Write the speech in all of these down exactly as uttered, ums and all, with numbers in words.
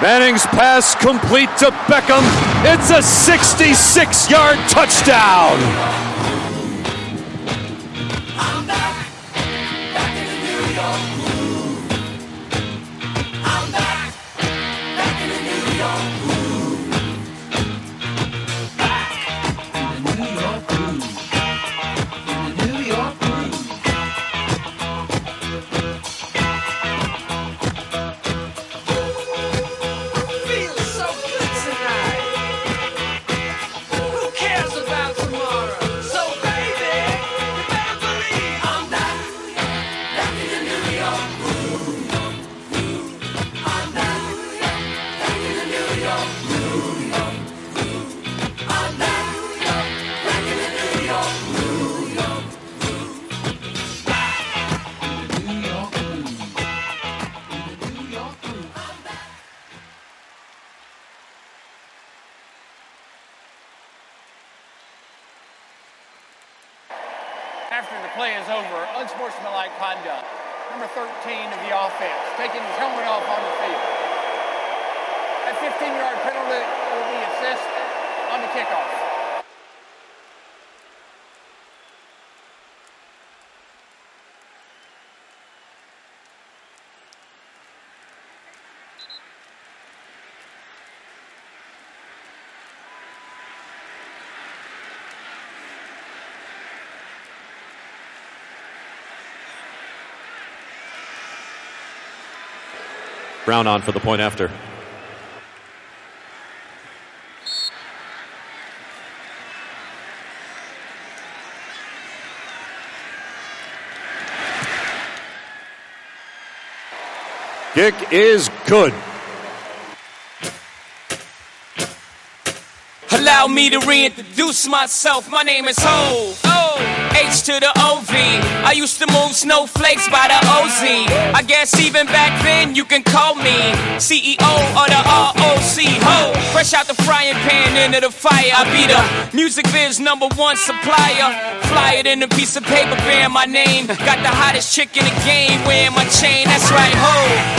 Manning's pass complete to Beckham. It's a sixty-six yard touchdown. I'm back, back in the New York groove. I'm back, back in the New York groove. Back in the New York groove. In the New York groove. Feels so good tonight. Who cares about tomorrow? So baby, you better believe I'm back, back in the New York groove. I'm back, back in the New York groove. I'm back, back in the New York groove. Back in the New York groove. In the New York groove. I'm back. After the play is over, unsportsmanlike conduct. Number thirteen of the offense, taking his helmet off on the field. That fifteen yard penalty will be assessed on the kickoff. Brown on for the point after. Kick is good. Allow me to reintroduce myself. My name is Ho. Oh, H to the O V. I used to move snowflakes by the O Z. I guess even back then you can call me C E O or the R O C. Ho, fresh out the frying pan into the fire. I be the music biz number one supplier. Fly it in a piece of paper bearing my name. Got the hottest chick in the game wearing my chain. That's right, ho.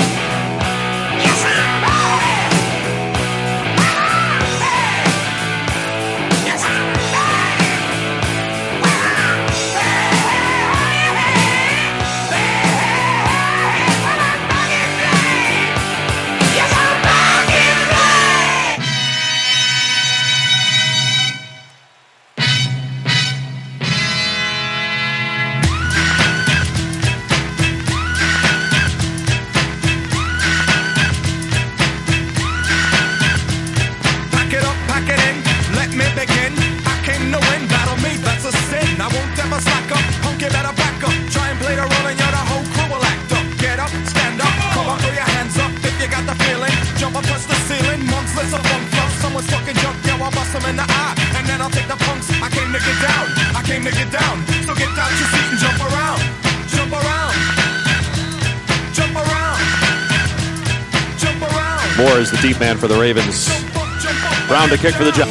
Moore is the deep man for the Ravens. Brown to kick for the Giants.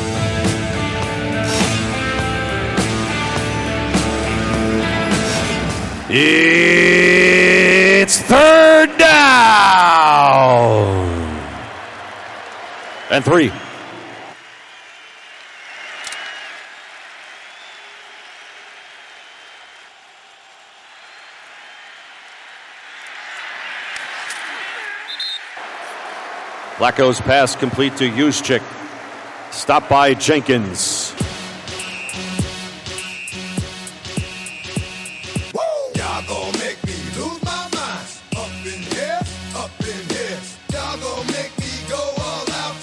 It's third down. And three. Flacco's pass complete to Juszczyk. Stopped by Jenkins. Y'all gon' make me lose my mind. Up in here, up in here. Y'all gon' make me go all out.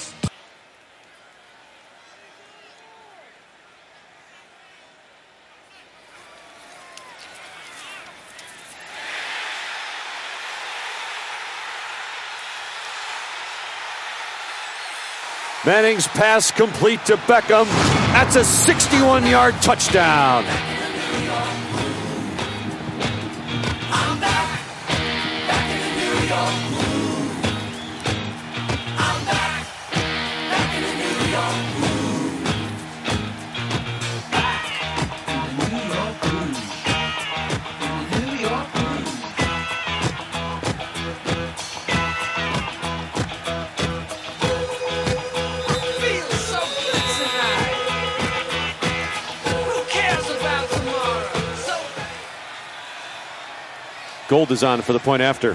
Manning's pass complete to Beckham. That's a sixty-one yard touchdown. I'm back, back in the New York groove. I'm back, back in the New York groove. Back in the New York groove. In the New York groove. Gold is on for the point after.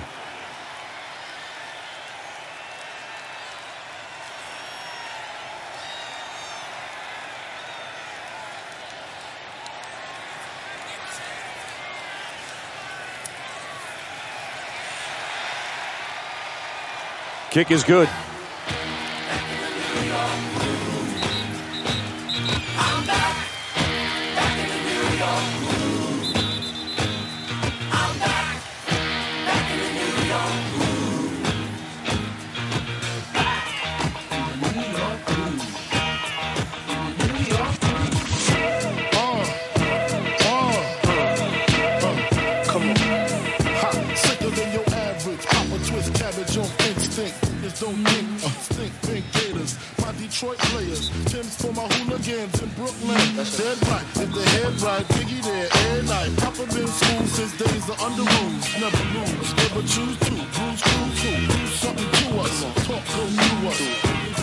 Kick is good. Detroit players, Tim's for my hooligans in Brooklyn. Dead right, if the head right, Biggie there, air night. Papa been school since days of under rules. Never lose, never choose to. Bruise, cruise, who? Do something to us. Talk go through us.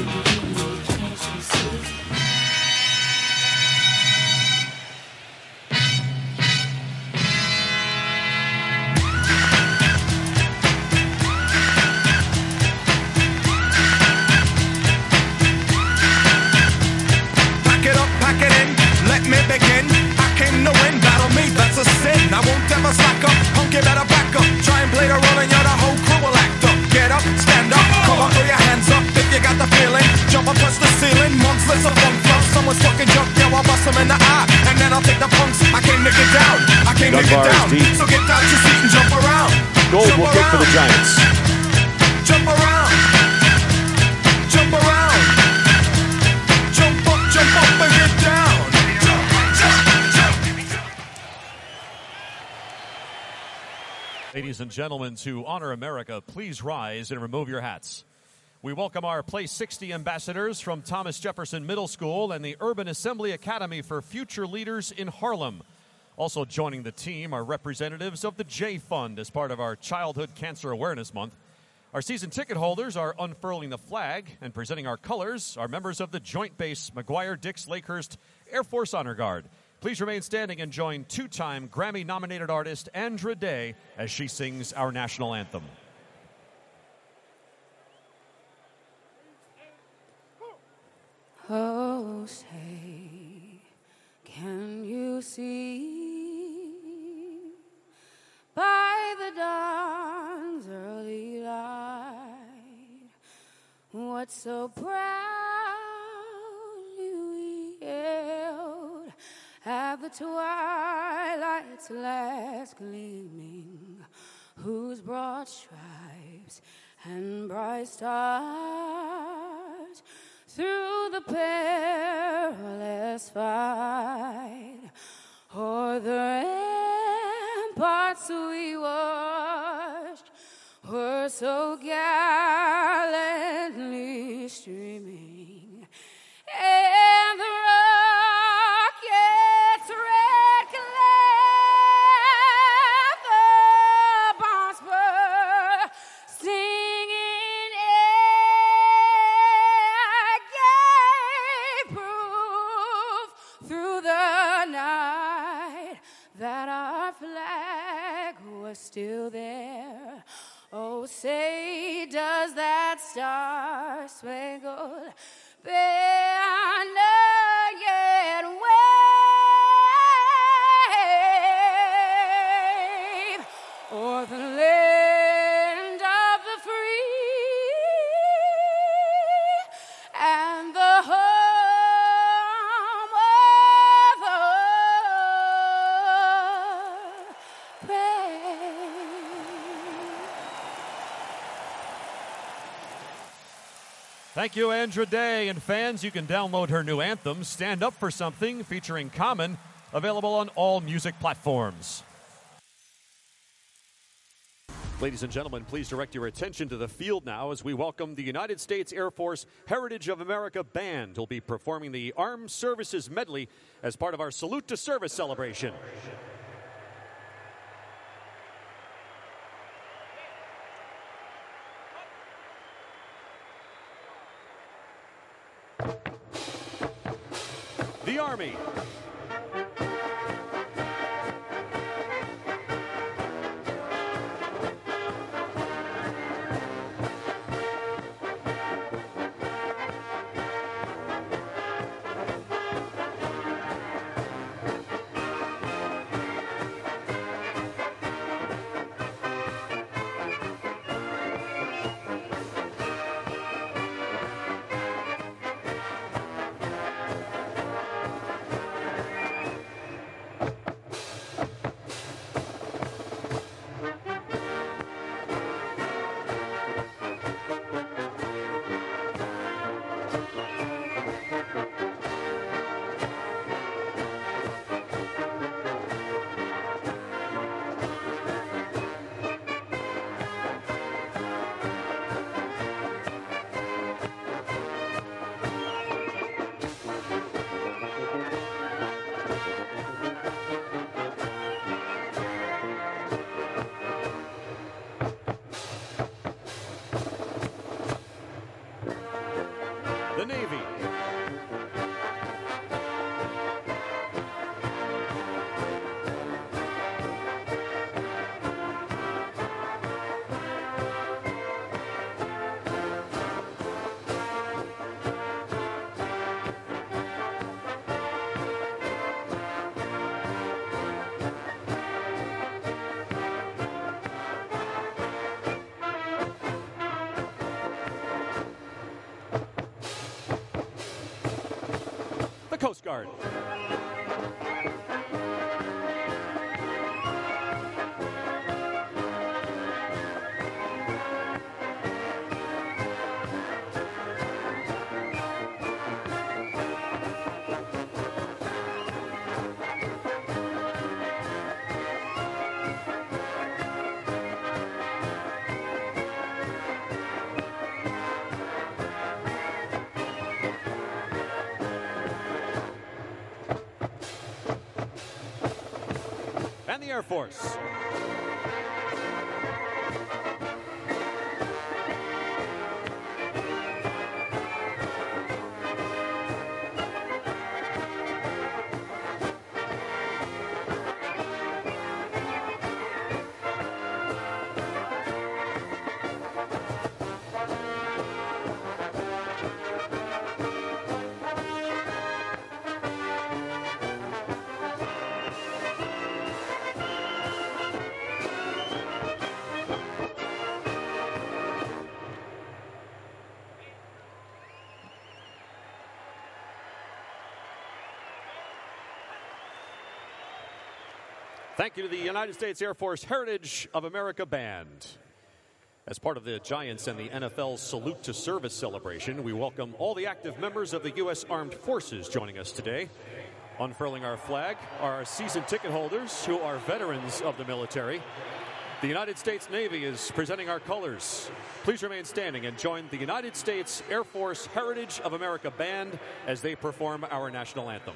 I won't ever slack up, punk you better back up. Try and play the role and you're the whole crew will act up. Get up, stand up, come on, throw your hands up if you got the feeling. Jump up, touch the ceiling, monsters of funk club. Someone's fucking jump, yo, I'll bust them in the eye. And then I'll take the punks, I came to get down. I came Dunbar to get down, so get out your seat and jump around. Gold jump will around. kick for the Giants. Jump around, jump around. Jump up, jump up and get down. Jump, jump, jump. Ladies and gentlemen, to honor America, please rise and remove your hats. We welcome our Play sixty ambassadors from Thomas Jefferson Middle School and the Urban Assembly Academy for Future Leaders in Harlem. Also joining the team are representatives of the J Fund as part of our Childhood Cancer Awareness Month. Our season ticket holders are unfurling the flag, and presenting our colors are members of the Joint Base McGuire-Dix-Lakehurst Air Force Honor Guard. Please remain standing and join two-time Grammy-nominated artist Andra Day as she sings our national anthem. Oh, say, can you see by the dawn's early light what so proudly we hailed at the twilight's last gleaming, whose broad stripes and bright stars through the perilous fight o'er the ramparts we watched were so gallantly streaming, and the rocket's red glare, the bombs bursting in air, gave proof through the night that our flag was still there. Oh, say, does that star-spangled banner yet wave o'er the land of the free and the home of the brave? Thank you, Andra Day. And fans, you can download her new anthem, Stand Up for Something, featuring Common, available on all music platforms. Ladies and gentlemen, please direct your attention to the field now as we welcome the United States Air Force Heritage of America Band, who'll be performing the Armed Services Medley as part of our Salute to Service celebration. The Army. Coast Guard. And the Air Force. Thank you to the United States Air Force Heritage of America Band. As part of the Giants and the N F L Salute to Service celebration, we welcome all the active members of the U S Armed Forces joining us today. Unfurling our flag are our season ticket holders who are veterans of the military. The United States Navy is presenting our colors. Please remain standing and join the United States Air Force Heritage of America Band as they perform our national anthem.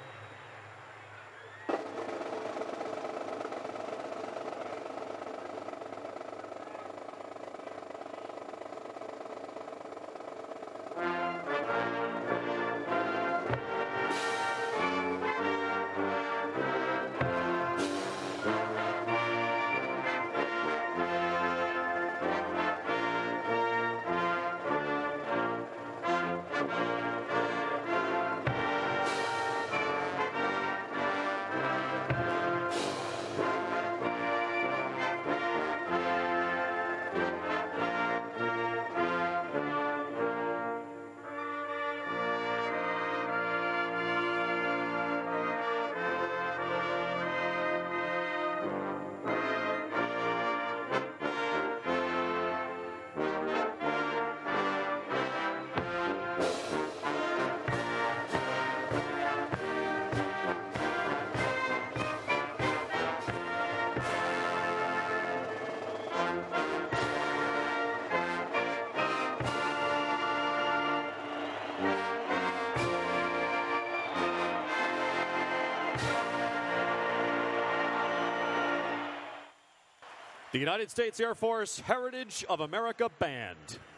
The United States Air Force Heritage of America Band.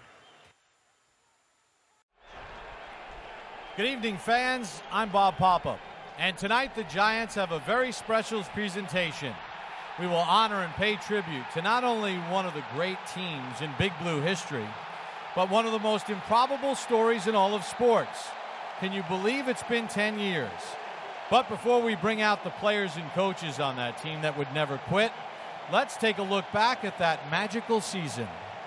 Good evening, fans. I'm Bob Papa. And tonight the Giants have a very special presentation. We will honor and pay tribute to not only one of the great teams in Big Blue history, but one of the most improbable stories in all of sports. Can you believe it's been ten years? But before we bring out the players and coaches on that team that would never quit, let's take a look back at that magical season.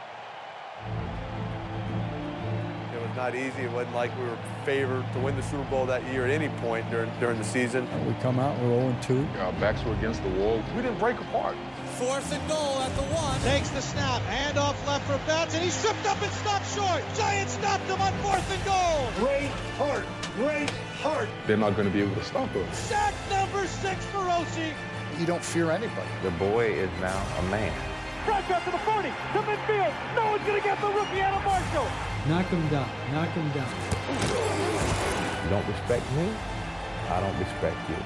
It was not easy. It wasn't like we were favored to win the Super Bowl that year at any point during during the season. We come out, we're oh and two. Our backs were against the wall. We didn't break apart. Fourth and goal at the one. Takes the snap. Handoff left for Betts, and he's tripped up and stopped short. Giants stopped him on fourth and goal. Great heart. Great heart. They're not going to be able to stop us. Sack number six for Oshie. You don't fear anybody. The boy is now a man. Stretch out to the forty, to midfield. No one's going to get the rookie out of Marshall. Knock him down. Knock him down. You don't respect me, I don't respect you.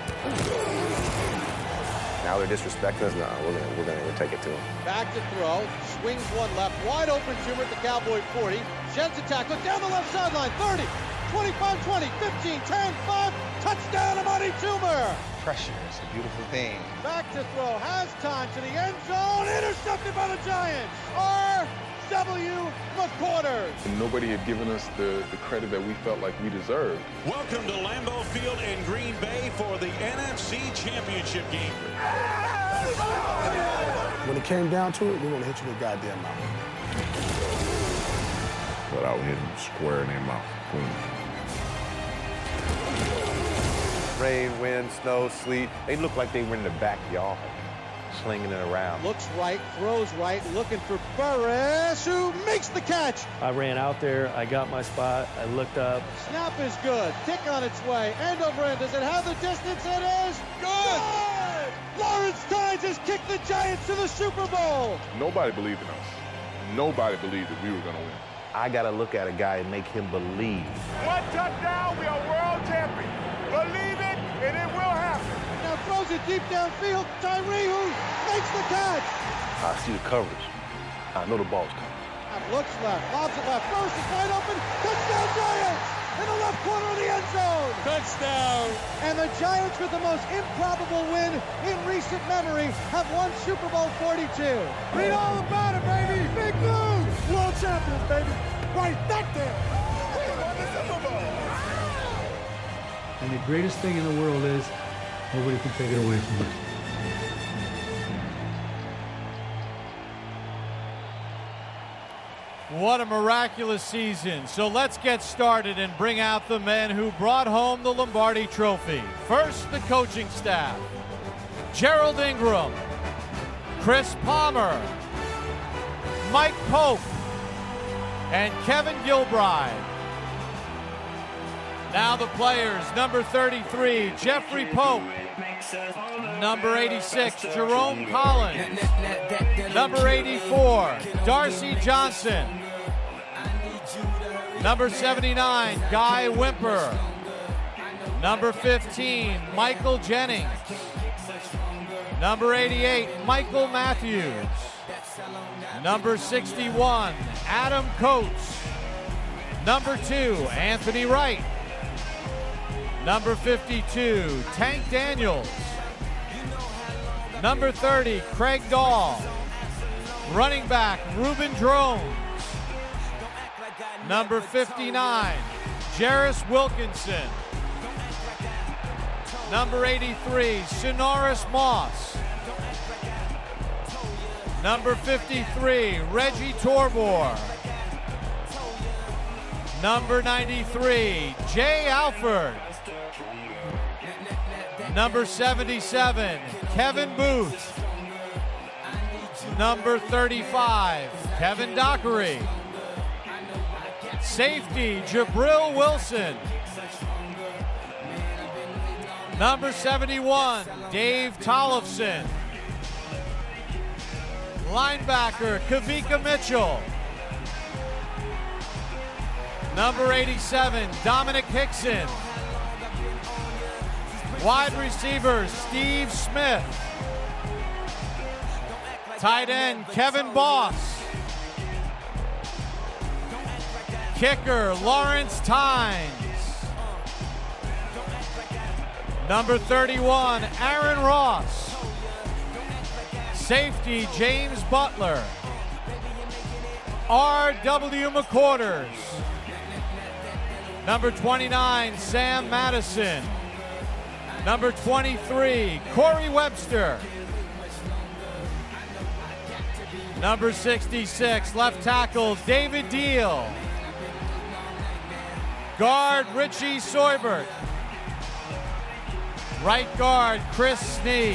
Now they're disrespecting us. No, we're gonna we're gonna take it to them. Back to throw. Swings one left. Wide open Toomer at the Cowboy forty. Sheds a tackle down the left sideline. thirty, twenty-five, twenty, fifteen, ten, five. Touchdown, Amani Toomer. Pressure is a beautiful thing. Back to throw. Has time to the end zone. Intercepted by the Giants. R W McQuarters. And nobody had given us the, the credit that we felt like we deserved. Welcome to Lambeau Field in Green Bay for the N F C Championship game. When it came down to it, we want to hit you in the goddamn mouth. But I would hit him square in their mouth. Boom. rain, wind, snow, sleet. They look like they were in the backyard, slinging it around. Looks right, throws right, looking for Burris, who makes the catch. I ran out there, I got my spot, I looked up. Snap is good, kick on its way, end over end. Does it have the distance? It is good! Good! Lawrence Tynes has kicked the Giants to the Super Bowl. Nobody believed in us. Nobody believed that we were going to win. I got to look at a guy and make him believe. One touchdown, we are world champion. Believe it, and it will happen. Now throws it deep downfield. Tyree, who makes the catch. I see the coverage. I know the ball's coming. Now looks left, lobs it left. Burris is wide open. Touchdown Giants! In the left corner of the end zone. Touchdown! And the Giants, with the most improbable win in recent memory, have won Super Bowl forty-two. Read all about it, baby. Big Blue, world champions, baby. Right back there. We won the Super Bowl. And the greatest thing in the world is nobody can take it away from us. What a miraculous season. So let's get started and bring out the men who brought home the Lombardi Trophy. First, the coaching staff. Gerald Ingram, Chris Palmer, Mike Pope, and Kevin Gilbride. Now the players, number thirty-three, Jeffrey Pope. Number eighty-six, Jerome Collins. Number eighty-four, Darcy Johnson. Number seventy-nine, Guy Wimper. Number fifteen, Michael Jennings. Number eighty-eight, Michael Matthews. Number sixty-one, Adam Coates. Number two, Anthony Wright. Number fifty-two, Tank Daniels. Number thirty, Craig Dahl. Running back, Reuben Drones. Number fifty-nine, Jarris Wilkinson. Number eighty-three, Sonoris Moss. Number fifty-three, Reggie Torbor. Number ninety-three, Jay Alford. Number seventy-seven, Kevin Booth. Number thirty-five, Kevin Dockery. Safety, Jabril Wilson. Number seventy-one, Dave Tollefson. Linebacker, Kavika Mitchell. Number eighty-seven, Dominic Hickson. Wide receiver, Steve Smith. Tight end, Kevin Boss. Kicker, Lawrence Tynes. Number thirty-one, Aaron Ross. Safety, James Butler. R W McQuarters. Number twenty-nine, Sam Madison. Number twenty-three, Corey Webster. Number sixty-six, left tackle, David Deal. Guard, Richie Soybert. Right guard, Chris Snee.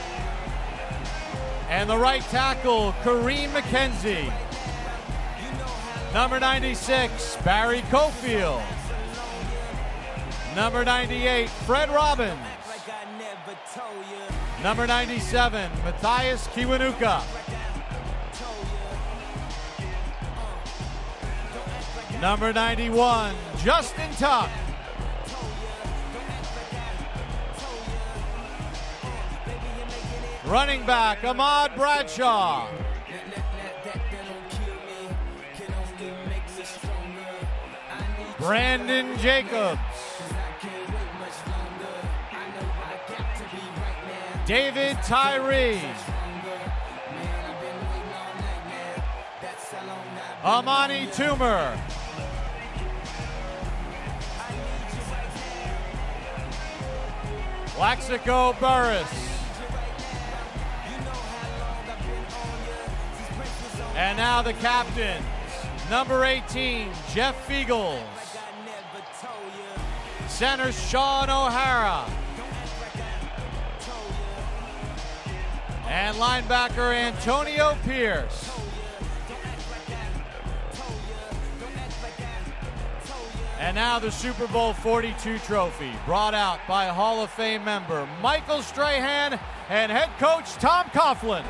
And the right tackle, Kareem McKenzie. Number ninety-six, Barry Cofield. Number ninety-eight, Fred Robbins. Number ninety-seven, Matthias Kiwanuka. Number ninety-one, Justin Tuck. Running back, Ahmad Bradshaw. Brandon Jacobs. David Tyree. Amani Toomer. Plaxico Burris. And now the captains. Number eighteen, Jeff Feagles. Center, Sean O'Hara. and linebacker Antonio Pierce. And now the Super Bowl forty-two trophy, brought out by Hall of Fame member Michael Strahan and head coach Tom Coughlin.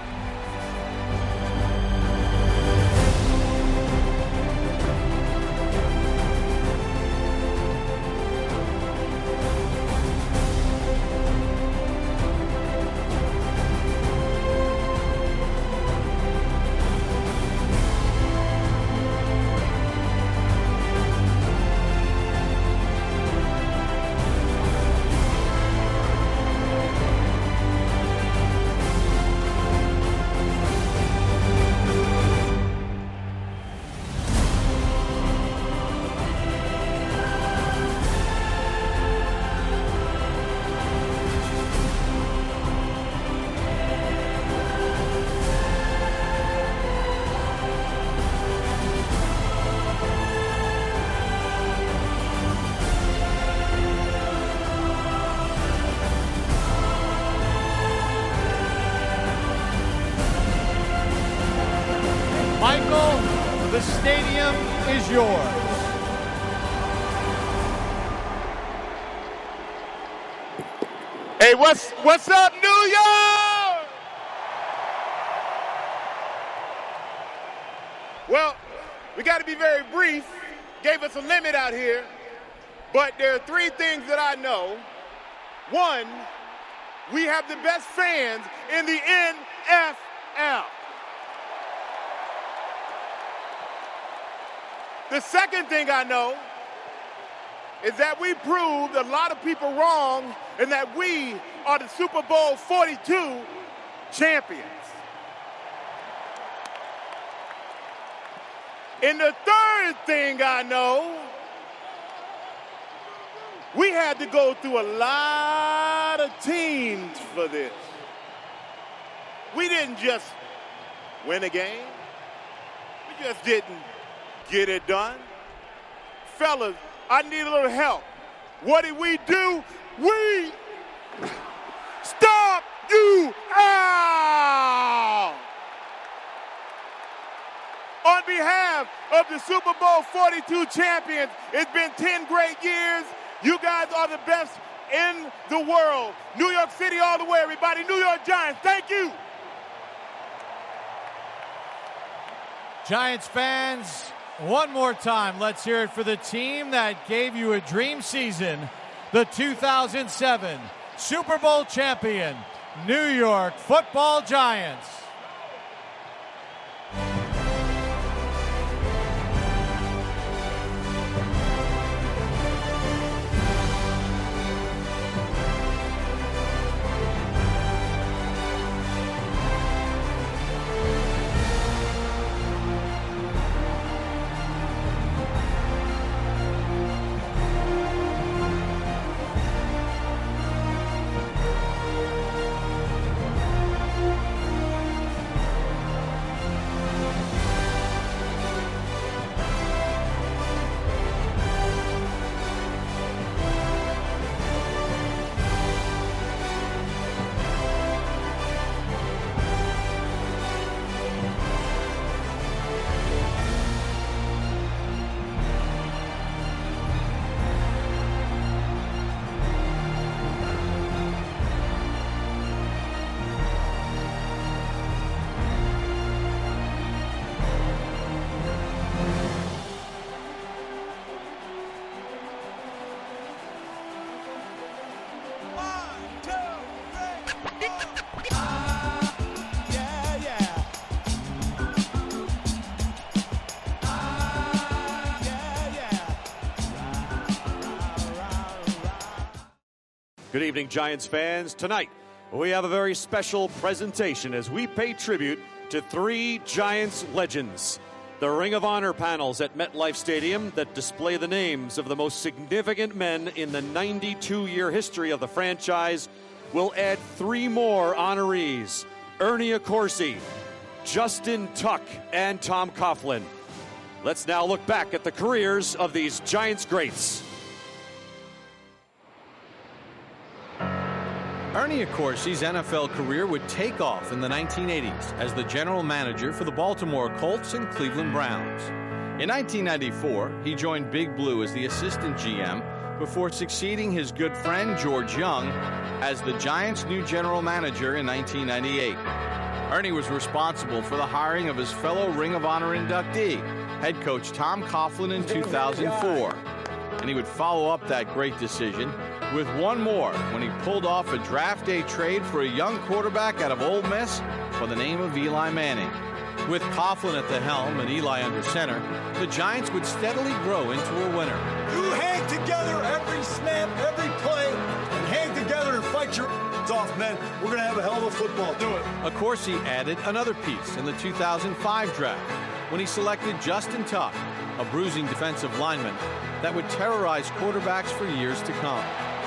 Michael, the stadium is yours. Hey, what's what's up, New York? Well, we got to be very brief. Gave us a limit out here, but there are three things that I know. One, we have the best fans in the N F L. The second thing I know is that we proved a lot of people wrong and that we are the Super Bowl forty-two champions. And the third thing I know, we had to go through a lot of teams for this. We didn't just win a game. We just didn't get it done. Fellas, I need a little help. What did we do? We stomped you out! On behalf of the Super Bowl forty-two champions, it's been ten great years. You guys are the best in the world. New York City all the way, everybody. New York Giants, thank you. Giants fans, one more time, let's hear it for the team that gave you a dream season, the two thousand seven Super Bowl champion, New York Football Giants. Good evening, Giants fans. Tonight, we have a very special presentation as we pay tribute to three Giants legends. The Ring of Honor panels at MetLife Stadium that display the names of the most significant men in the ninety-two-year history of the franchise will add three more honorees: Ernie Accorsi, Justin Tuck, and Tom Coughlin. Let's now look back at the careers of these Giants greats. Ernie Accorsi's N F L career would take off in the nineteen eighties as the general manager for the Baltimore Colts and Cleveland Browns. In nineteen ninety-four, he joined Big Blue as the assistant G M before succeeding his good friend George Young as the Giants' new general manager in nineteen ninety-eight. Ernie was responsible for the hiring of his fellow Ring of Honor inductee, head coach Tom Coughlin, in two thousand four. And he would follow up that great decision with one more when he pulled off a draft day trade for a young quarterback out of Ole Miss by the name of Eli Manning. With Coughlin at the helm and Eli under center, the Giants would steadily grow into a winner. You hang together every snap, every play, and hang together and fight your off, man. We're going to have a hell of a football. Do it. Accorsi added another piece in the two thousand five draft when he selected Justin Tuck, a bruising defensive lineman that would terrorize quarterbacks for years to come.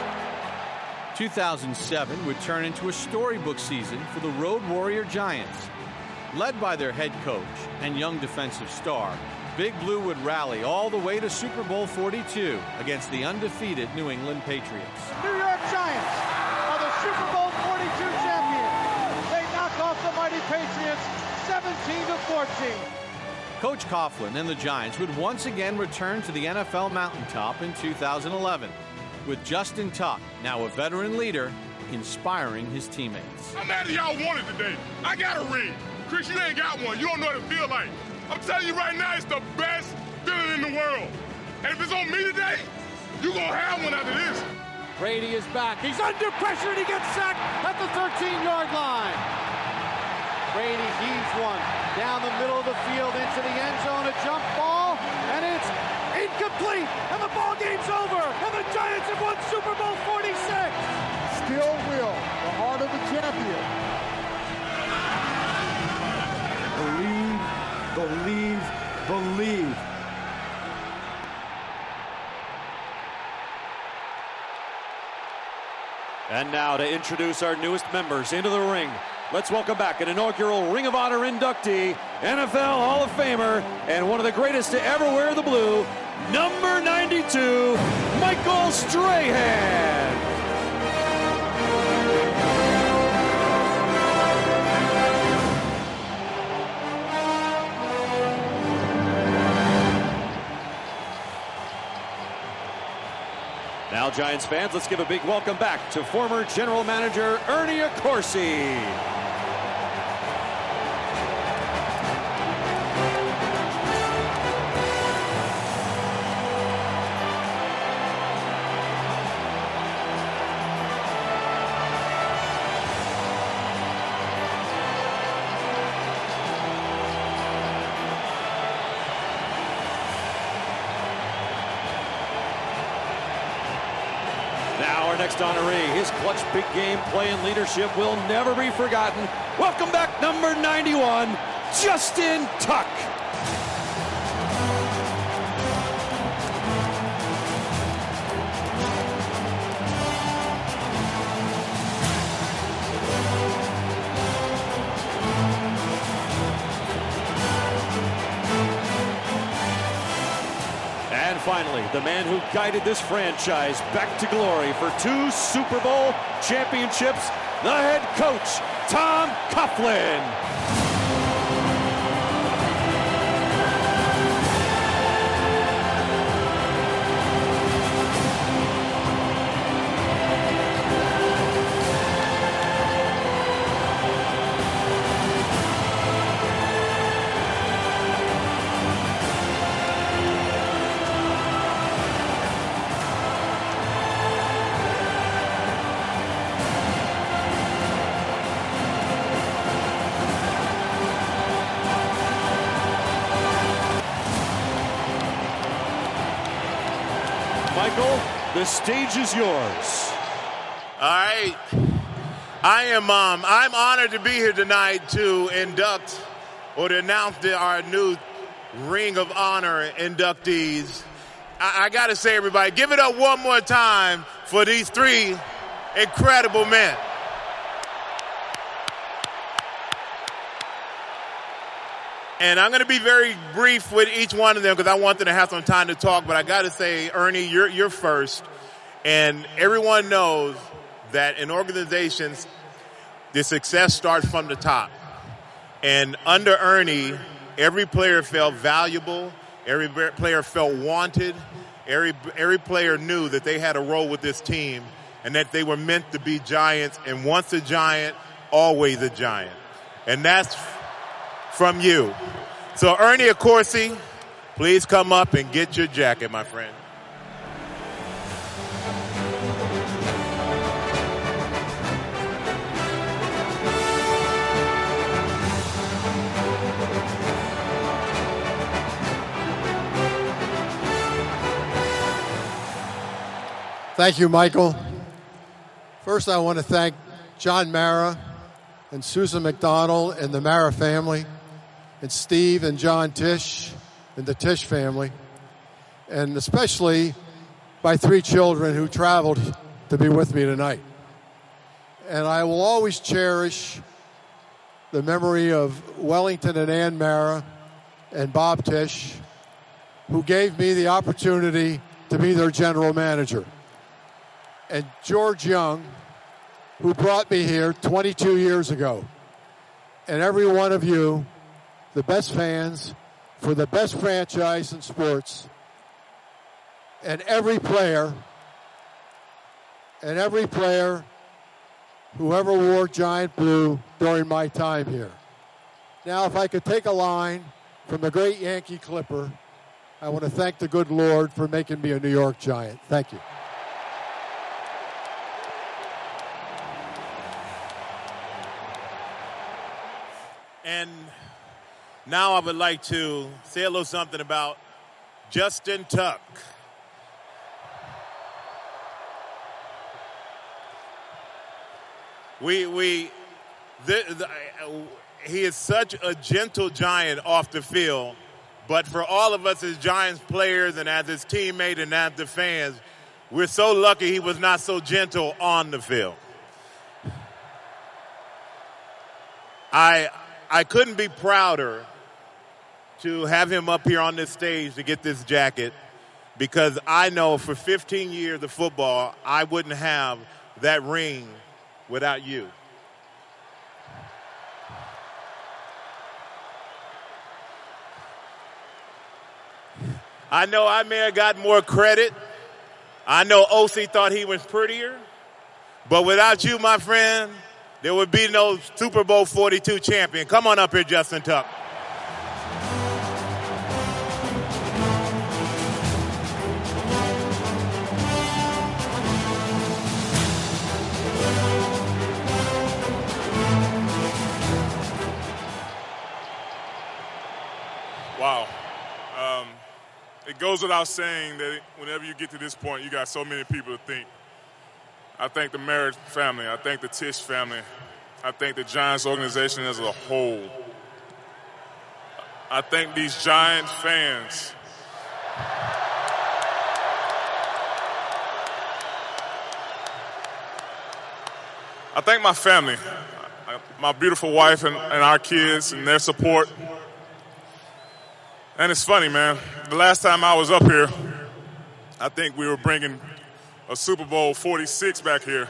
two thousand seven would turn into a storybook season for the Road Warrior Giants. Led by their head coach and young defensive star, Big Blue would rally all the way to Super Bowl forty-two against the undefeated New England Patriots. New York Giants are the Super Bowl forty-two champions. They knock off the mighty Patriots seventeen to fourteen. Coach Coughlin and the Giants would once again return to the N F L mountaintop in two thousand eleven, with Justin Tuck, now a veteran leader, inspiring his teammates. I'm mad at y'all wanted today. I got a ring. Chris, you ain't got one. You don't know what it feel like. I'm telling you right now, it's the best feeling in the world. And if it's on me today, you gonna have one after this. Brady is back. He's under pressure and he gets sacked at the thirteen-yard line. Brady heaves one down the middle of the field into the end zone, a jump ball, and it's incomplete, and the ball game's over, and the Giants have won Super Bowl forty-six. Still will, the heart of the champion. Believe, believe, believe. And now to introduce our newest members into the ring, let's welcome back an inaugural Ring of Honor inductee, N F L Hall of Famer, and one of the greatest to ever wear the blue, number ninety-two, Michael Strahan. Now, Giants fans, let's give a big welcome back to former General Manager Ernie Accorsi. Now our next honoree, his clutch big game play and leadership will never be forgotten. Welcome back, number ninety-one, Justin Tuck. And finally, the man who guided this franchise back to glory for two Super Bowl championships, the head coach, Tom Coughlin. Michael, the stage is yours. All right. I am um, I'm honored to be here tonight to induct or to announce the, our new Ring of Honor inductees. I, I got to say, everybody, give it up one more time for these three incredible men. And I'm going to be very brief with each one of them because I want them to have some time to talk. But I got to say, Ernie, you're, you're first. And everyone knows that in organizations, the success starts from the top. And under Ernie, every player felt valuable, every player felt wanted, every, every player knew that they had a role with this team and that they were meant to be giants, and once a giant, always a giant. And that's from you. So Ernie Accorsi, please come up and get your jacket, my friend. Thank you, Michael. First, I want to thank John Mara and Susan McDonald and the Mara family, and Steve and John Tisch and the Tisch family, and especially my three children who traveled to be with me tonight. And I will always cherish the memory of Wellington and Ann Mara and Bob Tisch, who gave me the opportunity to be their general manager, and George Young, who brought me here twenty-two years ago. And every one of you, the best fans for the best franchise in sports, and every player, and every player who ever wore giant blue during my time here. Now, if I could take a line from the great Yankee Clipper, I want to thank the good Lord for making me a New York Giant. Thank you. And now I would like to say a little something about Justin Tuck. We, we, the, the, he is such a gentle giant off the field, but for all of us as Giants players and as his teammate and as the fans, we're so lucky he was not so gentle on the field. I, I couldn't be prouder to have him up here on this stage to get this jacket, because I know for fifteen years of football, I wouldn't have that ring without you. I know I may have got more credit. I know O C thought he was prettier. But without you, my friend, there would be no Super Bowl forty-two champion. Come on up here, Justin Tuck. Wow. Um, it goes without saying that whenever you get to this point, you got so many people to think. I thank the Merritt family. I thank the Tisch family. I thank the Giants organization as a whole. I thank these Giant fans. I thank my family, my beautiful wife and, and our kids and their support. And it's funny, man. The last time I was up here, I think we were bringing a Super Bowl forty-six back here.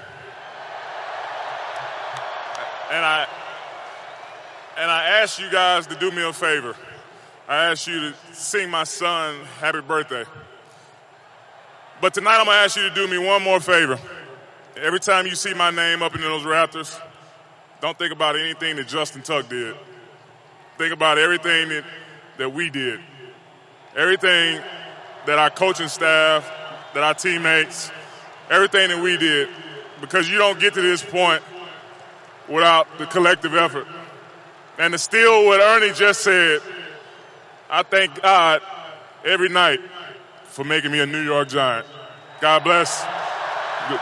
And I and I asked you guys to do me a favor. I asked you to sing my son happy birthday. But tonight I'm going to ask you to do me one more favor. Every time you see my name up in those rafters, don't think about anything that Justin Tuck did. Think about everything that, that we did. Everything that our coaching staff, that our teammates, everything that we did, because you don't get to this point without the collective effort. And to steal what Ernie just said, I thank God every night for making me a New York Giant. God bless. Good.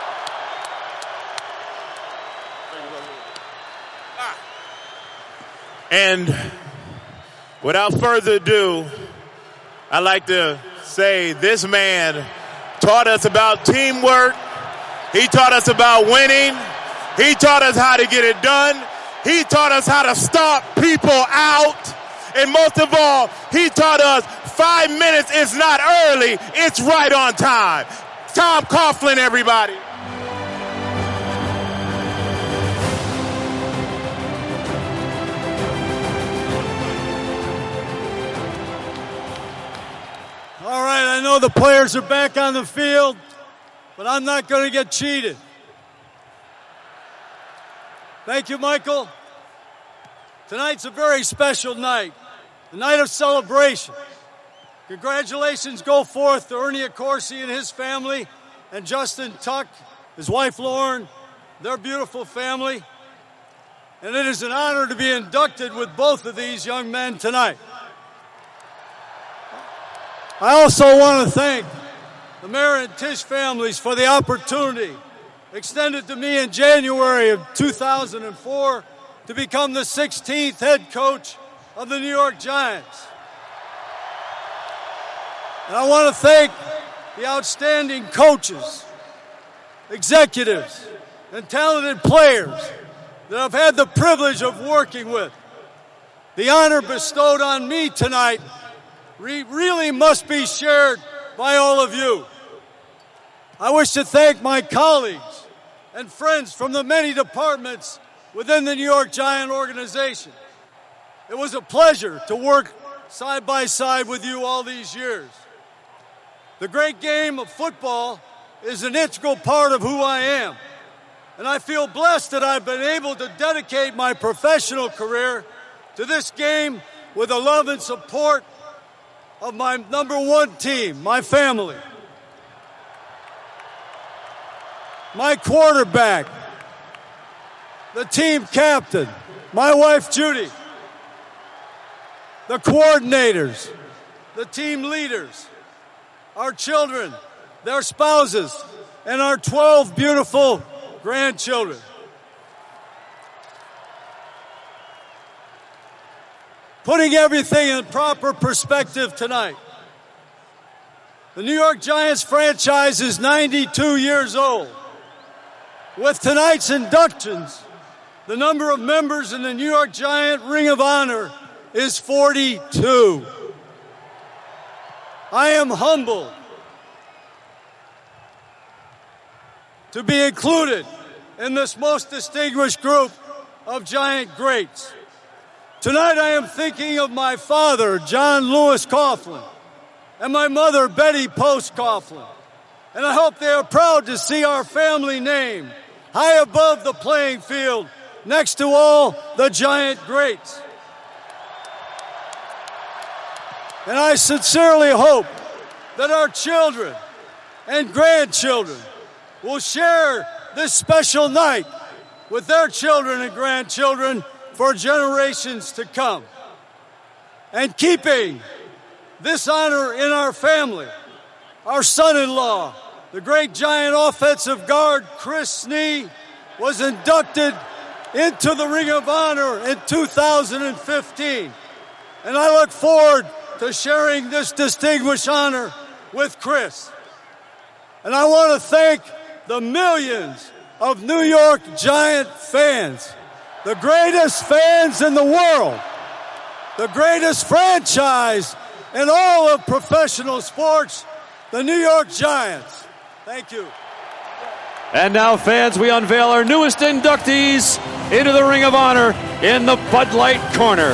And without further ado, I'd like to say this man taught us about teamwork. He taught us about winning. He taught us how to get it done. He taught us how to stop people out. And most of all, he taught us five minutes is not early, it's right on time. Tom Coughlin, everybody. know the players are back on the field, but I'm not going to get cheated. Thank you, Michael. Tonight's a very special night, a night of celebration. Congratulations go forth to Ernie Accorsi and his family, and Justin Tuck, his wife Lauren, their beautiful family. And it is an honor to be inducted with both of these young men tonight. I also want to thank the Mayor and Tisch families for the opportunity extended to me in January of two thousand four to become the sixteenth head coach of the New York Giants. And I want to thank the outstanding coaches, executives, and talented players that I've had the privilege of working with. The honor bestowed on me tonight re- really must be shared by all of you. I wish to thank my colleagues and friends from the many departments within the New York Giant organization. It was a pleasure to work side by side with you all these years. The great game of football is an integral part of who I am, and I feel blessed that I've been able to dedicate my professional career to this game with the love and support of my number one team, my family. My quarterback, the team captain, my wife Judy, the coordinators, the team leaders, our children, their spouses, and our twelve beautiful grandchildren. Putting everything in proper perspective tonight, the New York Giants franchise is ninety-two years old. With tonight's inductions, the number of members in the New York Giant Ring of Honor is forty-two. I am humbled to be included in this most distinguished group of Giant greats. Tonight I am thinking of my father, John Lewis Coughlin, and my mother, Betty Post Coughlin. And I hope they are proud to see our family name high above the playing field next to all the Giant greats. And I sincerely hope that our children and grandchildren will share this special night with their children and grandchildren for generations to come. And keeping this honor in our family, our son-in-law, the great Giant offensive guard Chris Snee, was inducted into the Ring of Honor in two thousand fifteen. And I look forward to sharing this distinguished honor with Chris. And I want to thank the millions of New York Giant fans, the greatest fans in the world, the greatest franchise in all of professional sports, the New York Giants. Thank you. And now, fans, we unveil our newest inductees into the Ring of Honor in the Bud Light corner.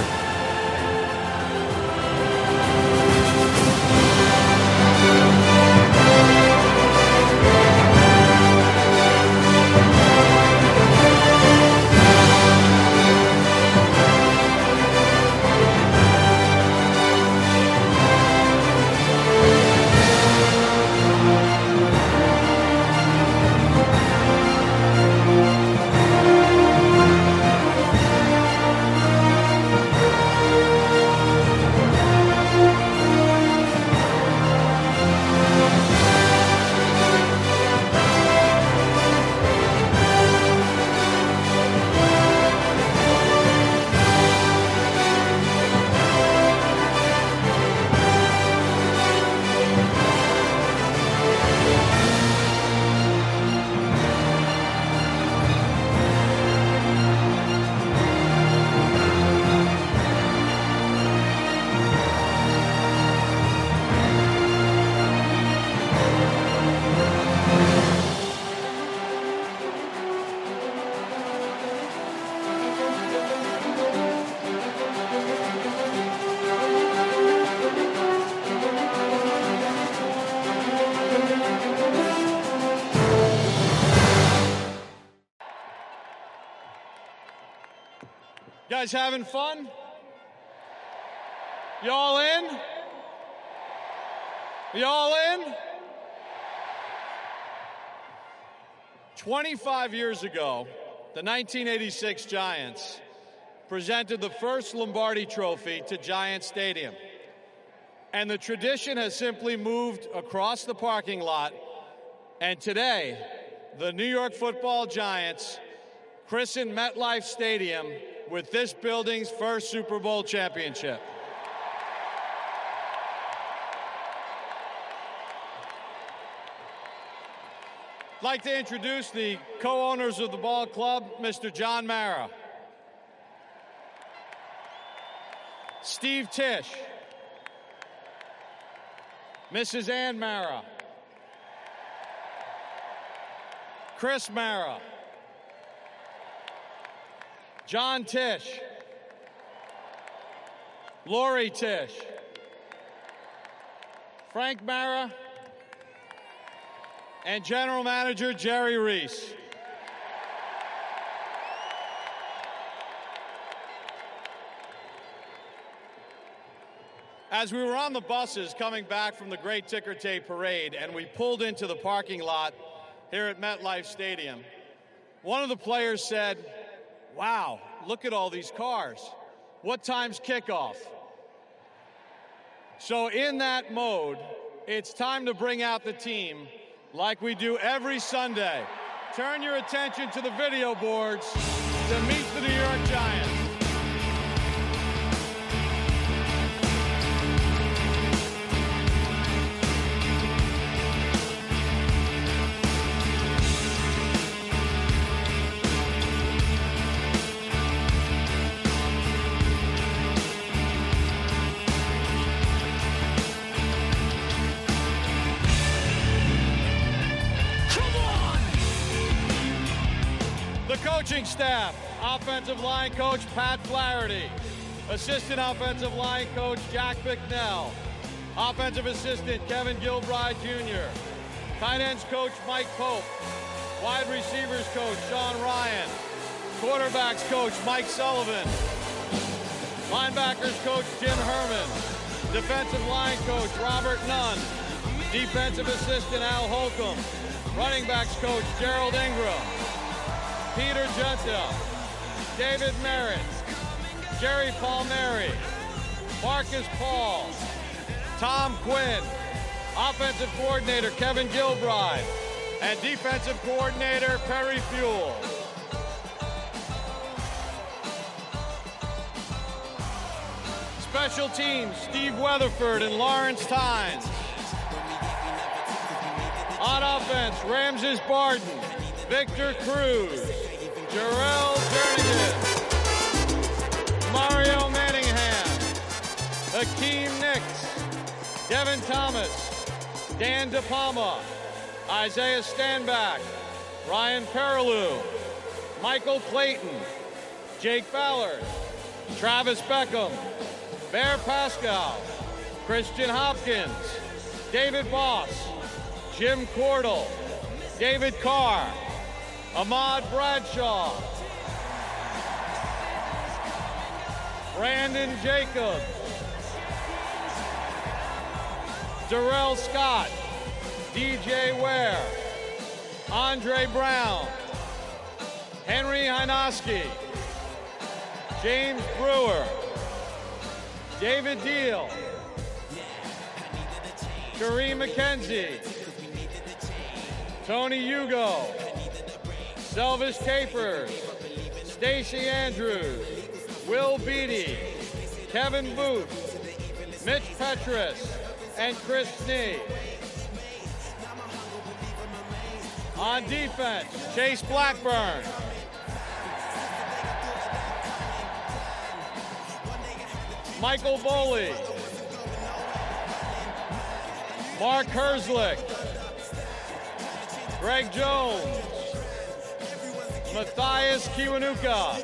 guys having fun? Y'all in? Y'all in? twenty-five years ago, the nineteen eighty-six Giants presented the first Lombardi Trophy to Giant Stadium. And the tradition has simply moved across the parking lot. And today, the New York Football Giants christen MetLife Stadium with this building's first Super Bowl championship. I'd like to introduce the co-owners of the ball club, Mister John Mara, Steve Tisch, Missus Ann Mara, Chris Mara, John Tisch, Lori Tisch, Frank Mara, and General Manager Jerry Reese. As we were on the buses coming back from the Great Ticker Tape Parade and we pulled into the parking lot here at MetLife Stadium, one of the players said, "Wow, look at all these cars. What time's kickoff?" So in that mode, it's time to bring out the team like we do every Sunday. Turn your attention to the video boards to meet the New York Giants. Coaching staff, offensive line coach Pat Flaherty, assistant offensive line coach Jack Bicknell, offensive assistant Kevin Gilbride Junior, tight ends coach Mike Pope, wide receivers coach Sean Ryan, quarterbacks coach Mike Sullivan, linebackers coach Jim Herman, defensive line coach Robert Nunn, defensive assistant Al Holcomb, running backs coach Gerald Ingram, Peter Junta, David Merritt, Jerry Palmieri, Marcus Paul, Tom Quinn, offensive coordinator Kevin Gilbride, and defensive coordinator Perry Fuel. Special teams, Steve Weatherford and Lawrence Tynes. On offense, Ramses Barden, Victor Cruz, Jarrell Jernigan, Mario Manningham, Hakeem Nicks, Devin Thomas, Dan DePalma, Isaiah Stanback, Ryan Perilou, Michael Clayton, Jake Ballard, Travis Beckham, Bear Pascal, Christian Hopkins, David Boss, Jim Cordell, David Carr, Ahmad Bradshaw, Brandon Jacobs, Darrell Scott, D J Ware, Andre Brown, Henry Hynoski, James Brewer, David Deal, Kareem McKenzie, Tony Hugo, Selvis Capers, Stacey Andrews, Will Beatty, Kevin Booth, Mitch Petrus, and Chris Snee. On defense, Chase Blackburn, Michael Boley, Mark Herzlich, Greg Jones, Matthias Kiwanuka,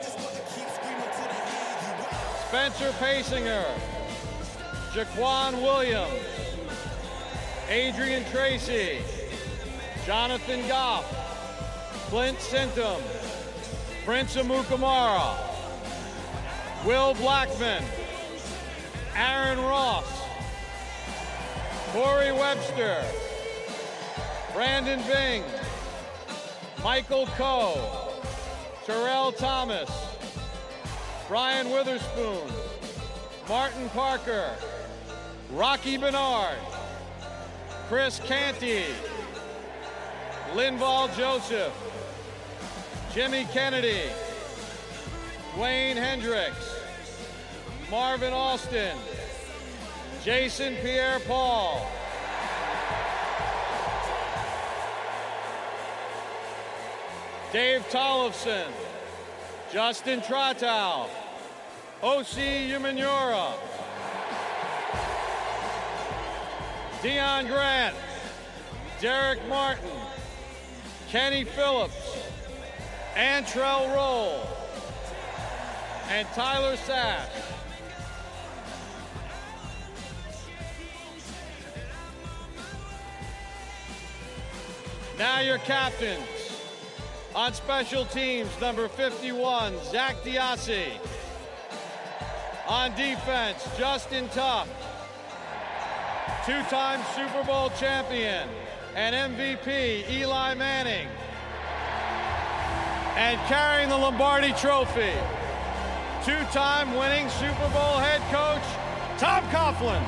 Spencer Pasinger, Jaquan Williams, Adrian Tracy, Jonathan Goff, Clint Sintum, Prince Amukamara, Will Blackman, Aaron Ross, Corey Webster, Brandon Bing, Michael Coe, Terrell Thomas, Brian Witherspoon, Martin Parker, Rocky Bernard, Chris Canty, Linval Joseph, Jimmy Kennedy, Wayne Hendricks, Marvin Austin, Jason Pierre-Paul, Dave Tollefson, Justin Tratow, O C Umanura, Dion Grant, Derek Martin, Kenny Phillips, Antrell Roll, and Tyler Sash. Now your captains. On special teams, number fifty-one, Zach Diassi. On defense, Justin Tuck, two-time Super Bowl champion and M V P, Eli Manning. And carrying the Lombardi Trophy, two-time winning Super Bowl head coach, Tom Coughlin.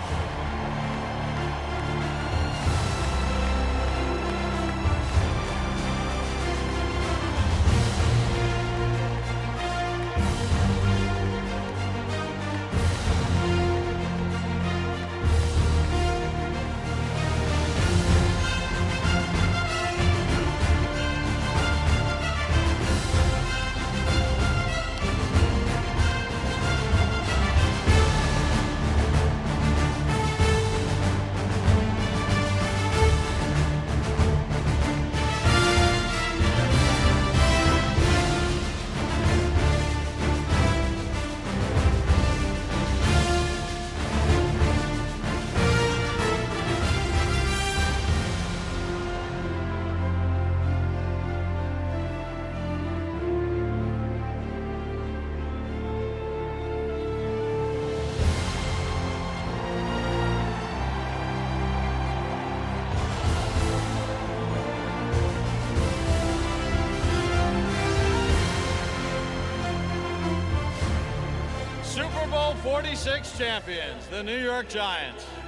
Super Bowl forty-six champions, the New York Giants.